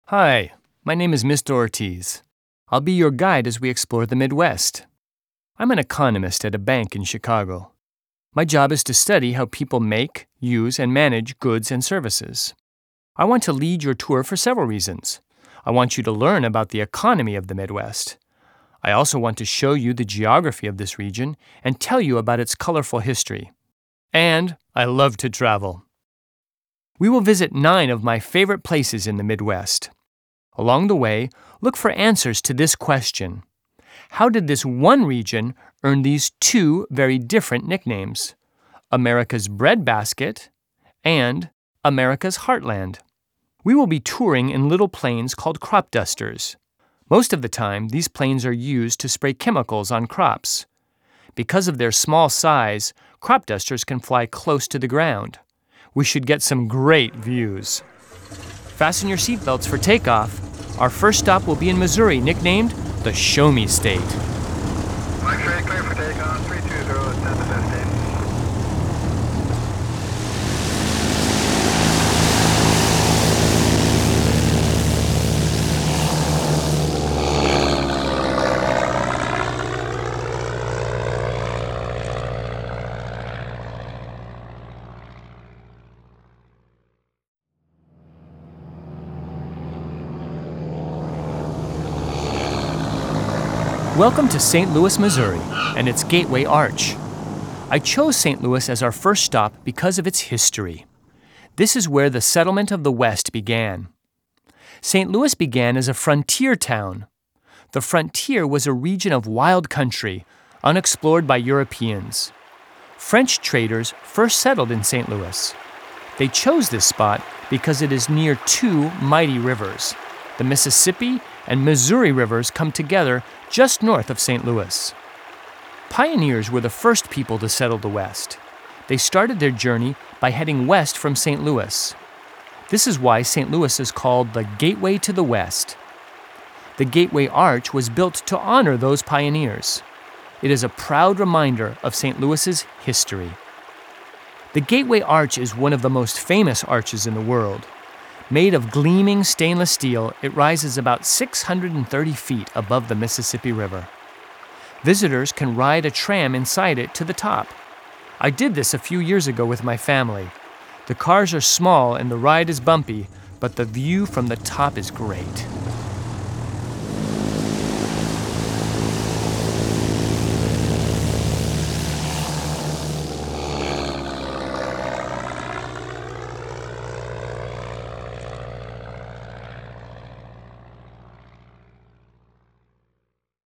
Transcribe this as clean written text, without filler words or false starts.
Hi, my name is Mr. Ortiz. I'll be your guide as we explore the Midwest. I'm an economist at a bank in Chicago. My job is to study how people make, use, and manage goods and services. I want to lead your tour for several reasons. I want you to learn about the economy of the Midwest. I also want to show you the geography of this region and tell you about its colorful history. And I love to travel. We will visit 9 of my favorite places in the Midwest. Along the way, look for answers to this question. How did this one region earn these 2 very different nicknames? America's breadbasket and America's heartland. We will be touring in little planes called crop dusters. Most of the time, these planes are used to spray chemicals on crops. Because of their small size, crop dusters can fly close to the ground. We should get some great views. Fasten your seatbelts for takeoff. Our first stop will be in Missouri, nicknamed the Show Me State. Mike 3, clear for takeoff, 320, 10 to 15. Welcome to St. Louis, Missouri, and its Gateway Arch. I chose St. Louis as our first stop because of its history. This is where the settlement of the West began. St. Louis began as a frontier town. The frontier was a region of wild country, unexplored by Europeans. French traders first settled in St. Louis. They chose this spot because it is near 2 mighty rivers. The Mississippi and Missouri rivers come together just north of St. Louis. Pioneers were the first people to settle the West. They started their journey by heading west from St. Louis. This is why St. Louis is called the Gateway to the West. The Gateway Arch was built to honor those pioneers. It is a proud reminder of St. Louis's history. The Gateway Arch is one of the most famous arches in the world. Made of gleaming stainless steel, it rises about 630 feet above the Mississippi River. Visitors can ride a tram inside it to the top. I did this a few years ago with my family. The cars are small and the ride is bumpy, but the view from the top is great.